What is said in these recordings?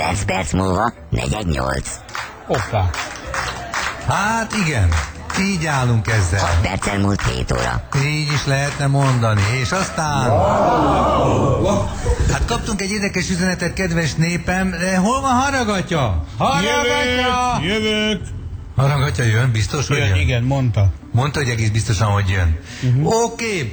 9 perc múlva 4-8. Hoppá. Hát igen, így állunk ezzel. 6 perccel múlt 7 óra. Így is lehetne mondani. És aztán... Hát kaptunk egy érdekes üzenetet, kedves népem, de hol van Haragatya? Haragatya! Jövök. Haragatya jön, biztos, hogy jön? Igen, mondta. Mondta, hogy egész biztosan, hogy jön. Oké,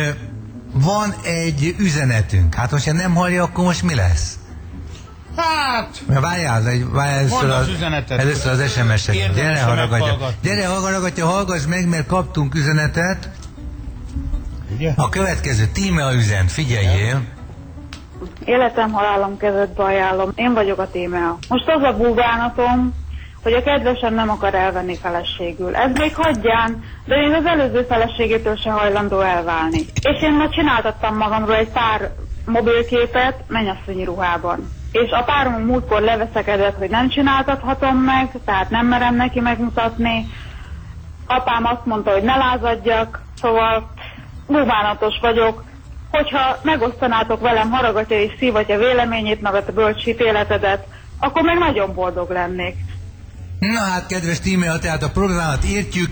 van egy üzenetünk. Hát most, ha nem hallja, akkor most mi lesz? Hát... Várjál Mondd az üzenetet. először az SMS-et. Érdemes Gyere, Haragatya. meghallgatni. Gyere, Haragatya, hallgass meg, mert kaptunk üzenetet. Ugye? A következő tímea üzent, figyeljél. Életem, halálom kezedbe ajánlom. Én vagyok a Tímea. Most az a búvánatom, hogy a kedvesem nem akar elvenni feleségül. Ez még hagyján, de még az előző feleségétől se hajlandó elválni. És én ma csináltattam magamról egy pár mobilképet mennyasszonyi ruhában. És a párom múltkor leveszekedett, hogy nem csináltathatom meg, tehát nem merem neki megmutatni. Apám azt mondta, hogy ne lázadjak, szóval búvánatos vagyok. Hogyha megosztanátok velem, Haragatya és Szívatya véleményét, meg a bölcs ítéletedet, akkor meg nagyon boldog lennék. Na hát, kedves tímea, tehát a problémát értjük,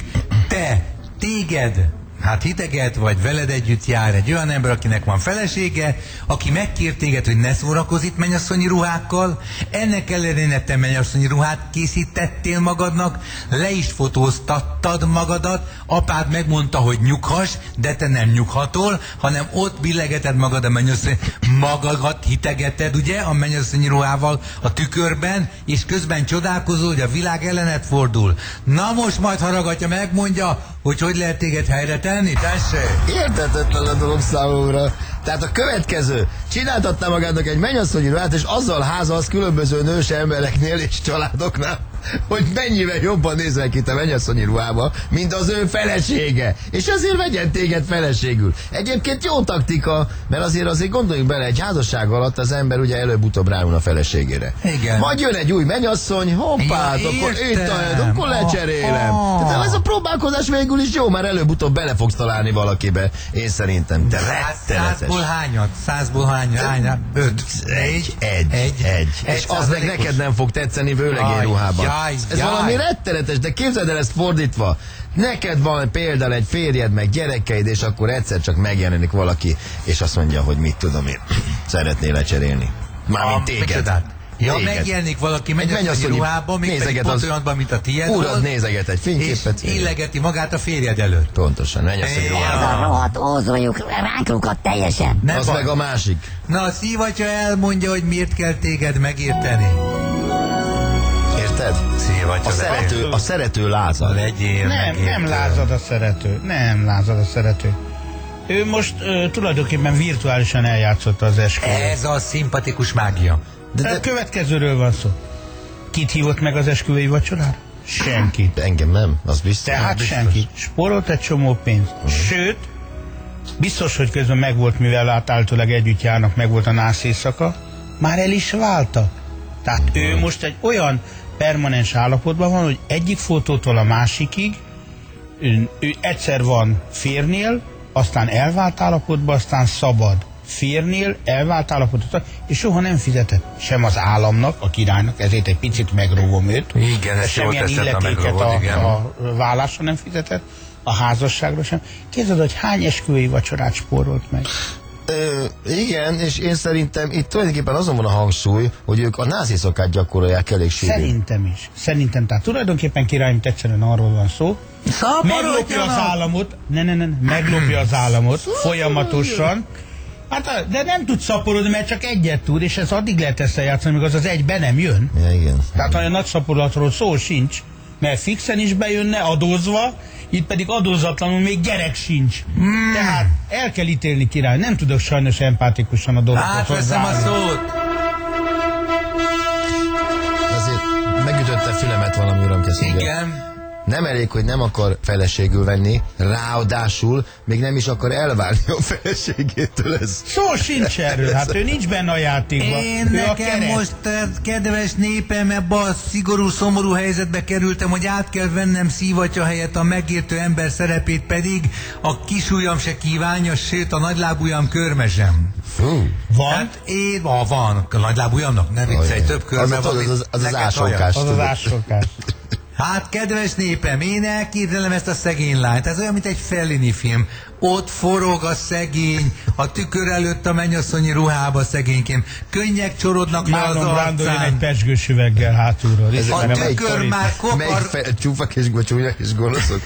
téged, hát hiteget vagy veled együtt jár egy olyan ember, akinek van felesége, aki megkér téged, hogy ne szórakozz itt mennyasszonyi ruhákkal, ennek ellenére te mennyasszonyi ruhát készítettél magadnak, le is fotóztattad magadat, apád megmondta, hogy nyughass, de te nem nyughatol, hanem ott billegeted magad a mennyasszonyi, magadat hitegeted, ugye, a mennyasszonyi ruhával a tükörben, és közben csodálkozol, hogy a világ ellenet fordul. Na most majd Haragatya megmondja, hogy lehet téged helyre tenni, tessék? Érthetetlen a dolog számomra. Tehát a következő, csináltatta magának egy mennyasszonyi ruhát, és azzal házalsz különböző nős embereknél és családoknál, hogy mennyivel jobban nézel ki te mennyasszonyi ruhába, mint az ő felesége. És azért vegyen téged feleségül. Egyébként jó taktika, mert azért gondoljunk bele, egy házasság alatt az ember ugye előbb-utóbb rájön a feleségére. Igen. Majd jön egy új mennyasszony, hoppá, Ja, akkor értem. akkor lecserélem. Tehát ez a próbálkozás végül is jó, már előbb-utóbb bele fogsz találni valakibe. Én szerintem te rettenetes. 100-ból hányat? 100-ból hányat? 5. Egy. És az meg neked nem fog tetszeni vőlegény ruhában. Ez valami rettenetes, de képzeld el ezt fordítva. Neked van például egy férjed, meg gyerekeid, és akkor egyszer csak megjelenik valaki, és azt mondja, hogy mit tudom én, szeretnél lecserélni. Mármint téged. Ja, téged. Megjelenik valaki mennyasszonyi ruhában, még pedig pont olyanban, mint a tiéd. Urad nézeget egy fényképet. És illegeti magát a férjed előtt. Pontosan, mennyasszonyi Ez ruhában. a rohadt ózoljuk, ránk lukadt teljesen. Nem Az baj. meg a másik. Na, a Szívatya elmondja, hogy miért kell téged megérteni. Érted? Szívatya, A szerető lázad. legyél Nem lázad a szerető. Nem lázad a szerető. Ő most tulajdonképpen virtuálisan eljátszotta az esküvőt. Ez a szimpatikus mágia. De következőről van szó. Kit hívott meg az esküvői vacsorára? Senkit. Engem nem, az biztos. Tehát biztos. senki. Sporolt egy csomó pénzt. Sőt, biztos, hogy közben megvolt, mivel általában együtt járnak, megvolt a nász éjszaka, már el is váltak. Tehát ő most egy olyan permanens állapotban van, hogy egyik fotótól a másikig ő egyszer van férnél, aztán elvált állapotban, aztán szabad. Férnél, elvált állapotban, és soha nem fizetett sem az államnak, a királynak, ezért egy picit megróvom őt. Igen, ezt jól semmilyen teszed, ha illetéket megróvod, igen. a vállásra nem fizetett, a házasságra sem. Képzeld, hogy hány esküvői vacsorát spórolt meg? Igen, és én szerintem itt tulajdonképpen azon van a hangsúly, hogy ők a nász éjszakát gyakorolják elég sűrűn. Szerintem is. Szerintem, tehát tulajdonképpen királyunk egyszerűen arról van szó, meglopja az államot, meglopja az államot folyamatosan, hát, de nem tud szaporodni, mert csak egyet tud, és ez addig lehet ezt eljátszani, amíg az egy be nem jön. Ja, igen. Tehát olyan nagy szaporulatról szó sincs, mert fixen is bejönne, adózva, itt pedig adózatlanul még gyerek sincs. Tehát el kell ítélni, király. Nem tudok sajnos empátikusan a dolgokhoz Átveszem a hozzáállni. szót. Azért megütötte fülemet valami, uram, köszönjük. Igen. nem elég, hogy nem akar feleségül venni, ráadásul még nem is akar elválni a feleségétől. Ez Szó sincs erről, hát ő nincs benne a játékban. Én Ő a nekem keret. most, kedves népem, ebbe a szigorú, szomorú helyzetbe kerültem, hogy át kell vennem szívatja helyett a megértő ember szerepét, pedig a kisujjam se kívánja, sőt a nagylábujjam körmesem. Fú. Van? Hát én, van, a nagylábujjamnak, nem viccelj, több körme van. Az neked ásolkás. Az az ásolkás. Hát, kedves népem, én elképzelem ezt a szegény lányt. Ez olyan, mint egy Fellini film. Ott forog a szegény, a tükör előtt a mennyasszonyi ruhába szegénykém. Könnyek csorodnak rá az Marlon Brando jön egy arcán. pezsgős üveggel hátulról. A tükör már kopar... Csúfak és gocsúnyak és gonoszok.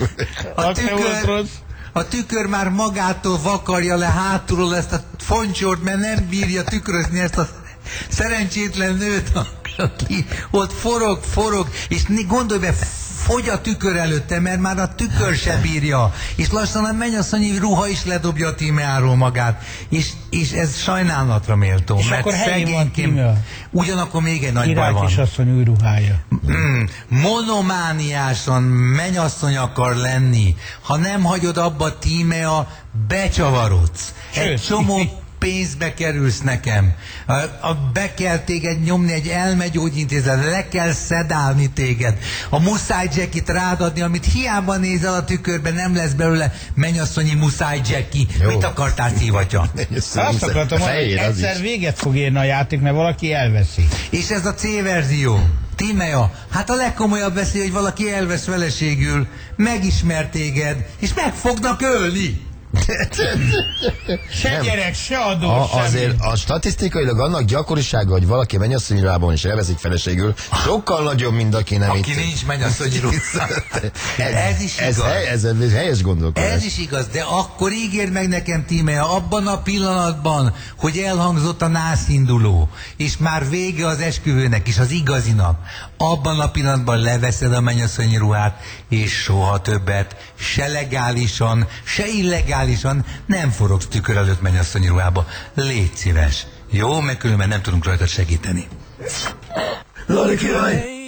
A tükör már magától vakarja le hátulról ezt a foncsort, mert nem bírja tükrözni ezt a szerencsétlen nőt, aki ott forog, és gondolj be, fogy a tükör előtte, mert már a tükör se bírja, és lassan a mennyasszonyi ruha is ledobja a Tímeáról magát, és ez sajnálatra méltó, És mert akkor helyén van szegénykém, Tímea. ugyanakkor még egy nagy baj Király van. kisasszony új ruhája. Monomániásan mennyasszony akar lenni. Ha nem hagyod abba, Tímea, becsavarodsz. Egy Sőt, csomó pénzbe kerülsz nekem. Be kell téged nyomni egy elmegyógyintézetre, le kell szedálni téged. A muszáj Jackit rád adni, amit hiába nézel a tükörben, nem lesz belőle mennyasszonyi muszáj Jackie. Jó. Mit akartál, szívatja? Azt akartam mondani, hogy egyszer véget fog érni a játék, mert valaki elveszi. És ez a C-verzió. Tímea, hát a legkomolyabb veszély, hogy valaki elvesz feleségül, megismer téged, és meg fognak ölni. Se Nem. gyerek, se adó, semmi. Azért a statisztikailag annak gyakorisága, hogy valaki mennyasszonyi ruhában is elveszik feleségül, sokkal nagyobb, mint aki nem Aki itt. nincs mennyasszonyi ruha. Ez is igaz. Ez helyes gondolkodás. Ez is igaz, de akkor ígérd meg nekem, Tímea, abban a pillanatban, hogy elhangzott a nászinduló, és már vége az esküvőnek is, az igazinak, abban a pillanatban leveszed a mennyasszonyi ruhát, és soha többet, se legálisan, se illegálisan nem forogsz tükör előtt mennyasszonyi ruhába. Légy szíves. Jó, mert különben nem tudunk rajta segíteni. Lali király!